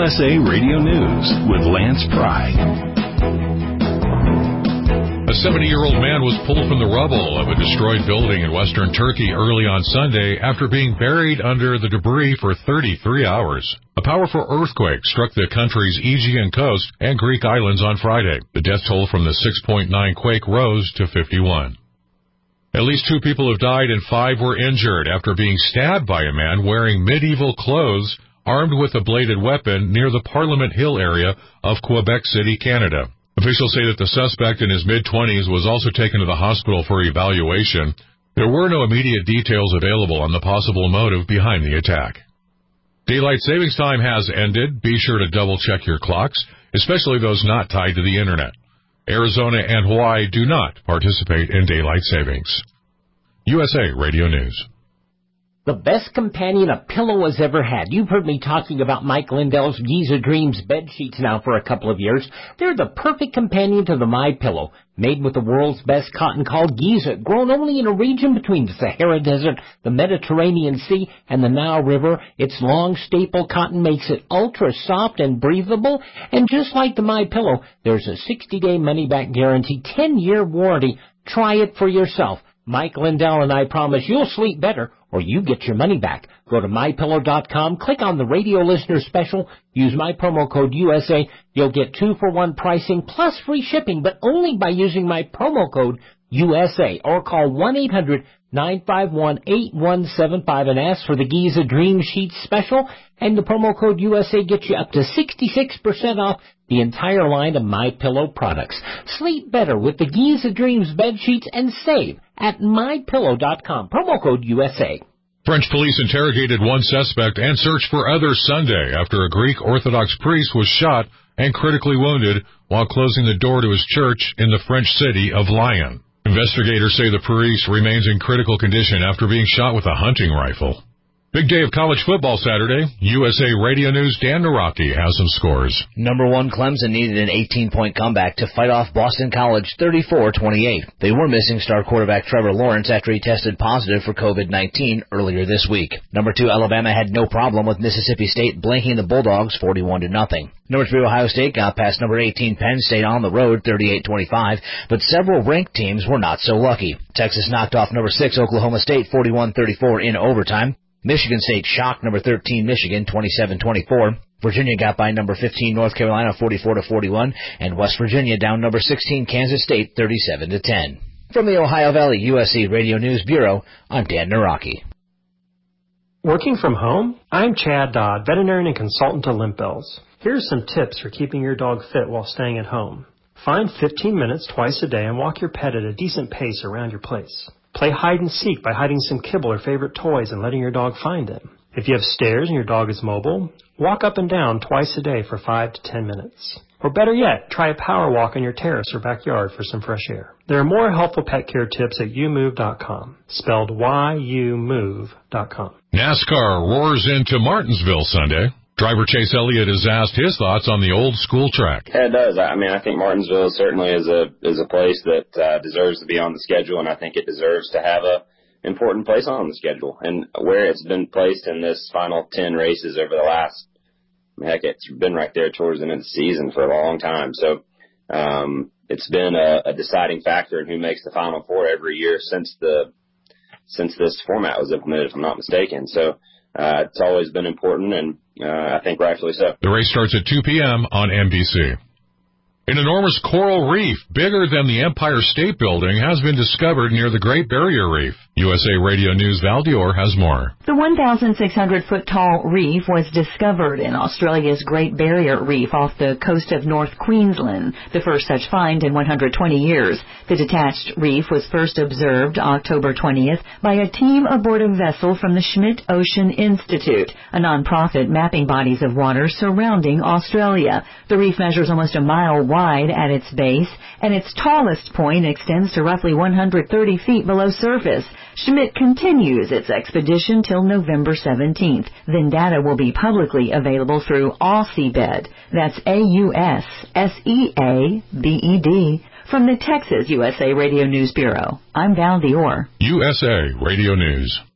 USA Radio News with Lance Pry. A 70-year-old man was pulled from the rubble of a destroyed building in western Turkey early on Sunday after being buried under the debris for 33 hours. A powerful earthquake struck the country's Aegean coast and Greek islands on Friday. The death toll from the 6.9 quake rose to 51. At least 2 people have died and 5 were injured after being stabbed by a man wearing medieval clothes armed with a bladed weapon near the Parliament Hill area of Quebec City, Canada. Officials say that the suspect in his mid-20s was also taken to the hospital for evaluation. There were no immediate details available on the possible motive behind the attack. Daylight savings time has ended. Be sure to double-check your clocks, especially those not tied to the Internet. Arizona and Hawaii do not participate in daylight savings. USA Radio News. The best companion a pillow has ever had. You've heard me talking about Mike Lindell's Giza Dreams bed sheets now for a couple of years. They're the perfect companion to the MyPillow. Made with the world's best cotton called Giza, grown only in a region between the Sahara Desert, the Mediterranean Sea, and the Nile River. Its long staple cotton makes it ultra soft and breathable. And just like the MyPillow, there's a 60-day money-back guarantee, 10-year warranty. Try it for yourself. Mike Lindell and I promise you'll sleep better or you get your money back. Go to MyPillow.com, click on the radio listener special, use my promo code USA. You'll get 2-for-1 pricing plus free shipping, but only by using my promo code USA, or call 1-800-951-8175 and ask for the Giza Dream Sheets special, and the promo code USA gets you up to 66% off the entire line of MyPillow products. Sleep better with the Giza Dreams bed sheets and save at MyPillow.com. Promo code USA. French police interrogated one suspect and searched for others Sunday after a Greek Orthodox priest was shot and critically wounded while closing the door to his church in the French city of Lyon. Investigators say the priest remains in critical condition after being shot with a hunting rifle. Big day of college football Saturday. USA Radio News' Dan Naraki has some scores. Number 1, Clemson needed an 18-point comeback to fight off Boston College 34-28. They were missing star quarterback Trevor Lawrence after he tested positive for COVID-19 earlier this week. Number 2, Alabama had no problem with Mississippi State blanking the Bulldogs 41-0. Number 3, Ohio State got past number 18 Penn State on the road 38-25, but several ranked teams were not so lucky. Texas knocked off number 6 Oklahoma State 41-34 in overtime. Michigan State shocked number 13 Michigan 27-24. Virginia got by number 15 North Carolina 44-41, and West Virginia down number 16 Kansas State 37-10. From the Ohio Valley USA Radio News Bureau, I'm Dan Naraki. Working from home? I'm Chad Dodd, veterinarian and consultant to Limp Bells. Here are some tips for keeping your dog fit while staying at home. Find 15 minutes twice a day and walk your pet at a decent pace around your place. Play hide and seek by hiding some kibble or favorite toys and letting your dog find them. If you have stairs and your dog is mobile, walk up and down twice a day for 5 to 10 minutes. Or better yet, try a power walk on your terrace or backyard for some fresh air. There are more helpful pet care tips at youmove.com, spelled YOUMOVE.com. NASCAR roars into Martinsville Sunday. Driver Chase Elliott has asked his thoughts on the old school track. Yeah, it does. I mean, I think Martinsville certainly is a place that deserves to be on the schedule, and I think it deserves to have a important place on the schedule. And where it's been placed in this final 10 races over the last, it's been right there towards the end of the season for a long time. So it's been a deciding factor in who makes the Final Four every year since this format was implemented, if I'm not mistaken. So it's always been important, and I think rightfully so. The race starts at 2 p.m. on NBC. An enormous coral reef, bigger than the Empire State Building, has been discovered near the Great Barrier Reef. USA Radio News' Val Dior has more. The 1,600-foot-tall reef was discovered in Australia's Great Barrier Reef off the coast of North Queensland, the first such find in 120 years. The detached reef was first observed October 20th by a team aboard a vessel from the Schmidt Ocean Institute, a nonprofit mapping bodies of water surrounding Australia. The reef measures almost a mile wide at its base, and its tallest point extends to roughly 130 feet below surface. Schmidt continues its expedition till November 17th. Then data will be publicly available through AUSEABED. That's AUSSEABED. From the Texas USA Radio News Bureau, I'm Val Dior. USA Radio News.